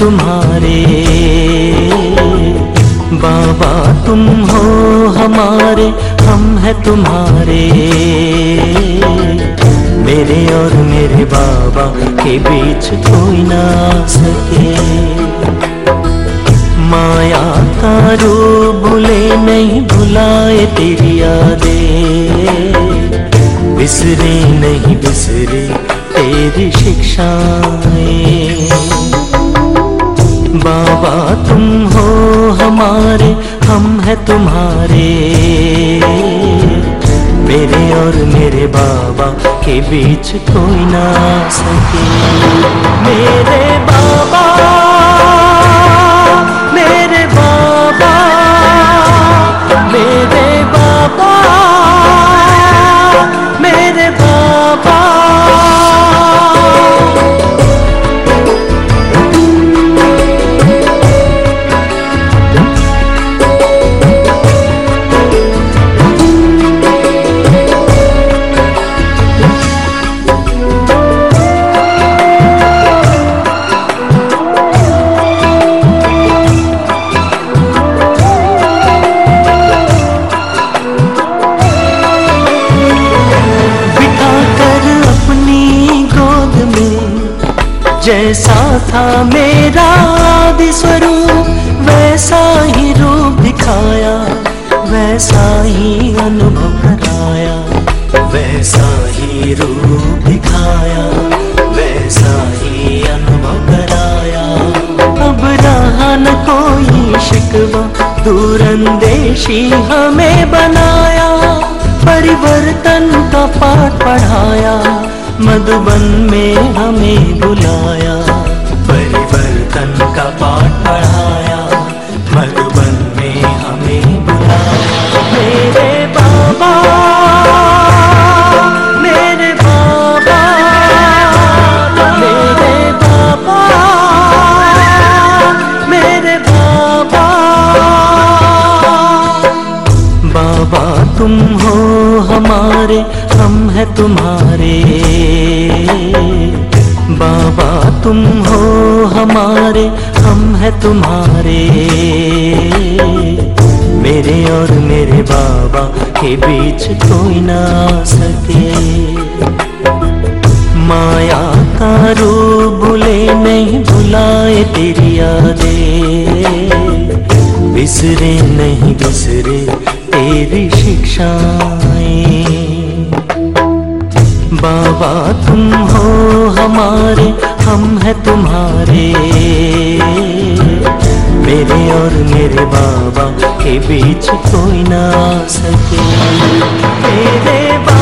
तुम्हारे। बाबा तुम हो हमारे, हम हैं तुम्हारे। मेरे और मेरे बाबा के बीच कोई ना सके। माया का रूप भूले नहीं भुलाए तेरी यादें, बिसरे नहीं बिसरे तेरी शिक्षाएं। बाबा तुम हो हमारे, हम हैं तुम्हारे। मेरे और मेरे बाबा के बीच कोई ना सके। मेरे बाबा, मेरे बाबा, मेरे बाबा, मेरे बाबा। जैसा था मेरा आदि स्वरूप, वैसा ही रूप दिखाया, वैसा ही अनुभव कराया। वैसा ही रूप दिखाया, वैसा ही अनुभव कराया। अब रहा न कोई शिकवा, दूरंदेशी हमें बनाया। परिवर्तन का पाठ पढ़ाया, मधुबन में हमें बुलाया। परिवर्तन का पाठ पढ़ाया, मधुबन में हमें बुलाया। मेरे बाबा, मेरे बाबा, मेरे बाबा, मेरे बाबा। बाबा तुम हो हमारे, हम हैं तुम्हारे। बाबा तुम हो हमारे, हम हैं तुम्हारे। मेरे और मेरे बाबा के बीच कोई ना सके। माया का रूप भूले नहीं भुलाए तेरी यादें, बिसरे नहीं बिसरे तेरी शिक्षाएं। बाबा तुम हो हमारे, हम हैं तुम्हारे। मेरे और मेरे बाबा के बीच कोई ना सके। मेरे